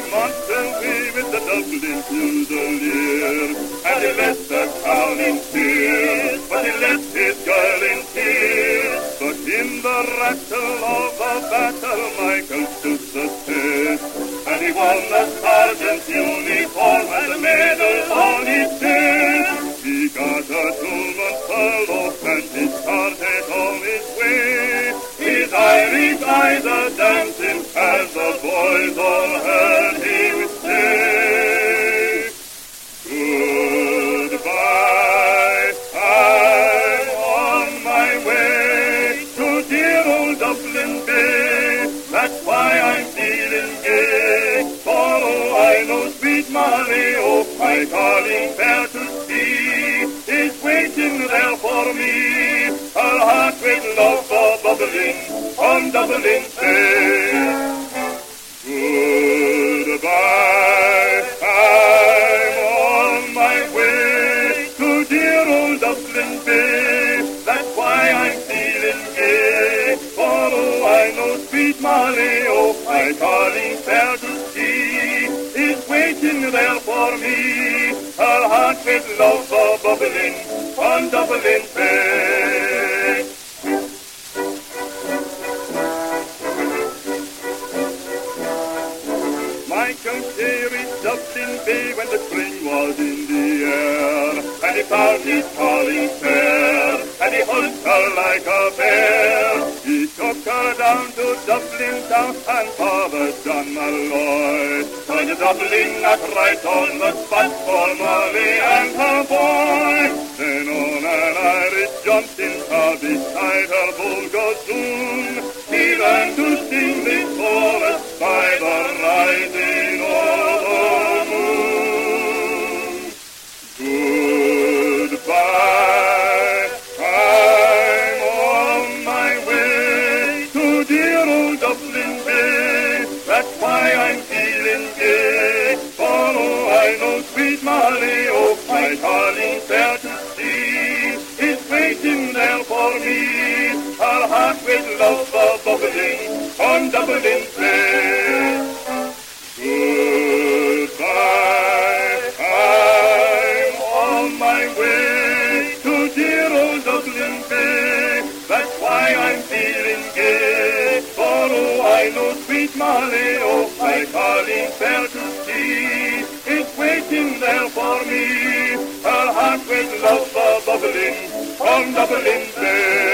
Monterey with the Dublin Fusilier. And he left the town in tears, but he left his girl in tears. But in the rattle of the battle, Michael stood the test. And he won the sergeant's uniform and the medal on his chest. He got a Truman Pearl and he started on his way. His Irish eyes are dancing as the boys all heard him say, goodbye, I'm on my way to dear old Dublin Bay. That's why I'm feeling gay. For oh, I know sweet Molly, oh, my darling fair to see, is waiting there for me. Her heart with love for bubbling on Dublin Bay. Goodbye, I'm on my way to dear old Dublin Bay. That's why I'm feeling gay. For oh, I know sweet Molly, oh, my darling fair to see, is waiting there for me. Her heart with love for bubbling on Dublin Bay. Michael Shea reached Dublin Bay when the spring was in the air, and he found his calling fair, and he hugged her like a bear. He took her down to Dublin town, and Father John Malloy joined Dublin at right on the spot for Molly and her boy. Then on an Irish jumping car beside her bold gossoon, he learned to sing this chorus by the rising of the moon. Goodbye, I'm on my way to dear old Dublin Bay. That's why I'm feeling gay. For oh, I know sweet Molly, oh, my darling fair to see, is waiting there for me. Her heart with love for bubbling on Dublin Bay. Goodbye, I'm on my way to dear old Dublin Bay. That's why I'm feeling gay. For oh, I know sweet Molly, oh, my darling fair to see, is waiting there for me. Her heart with love for bubbling on Dublin Bay.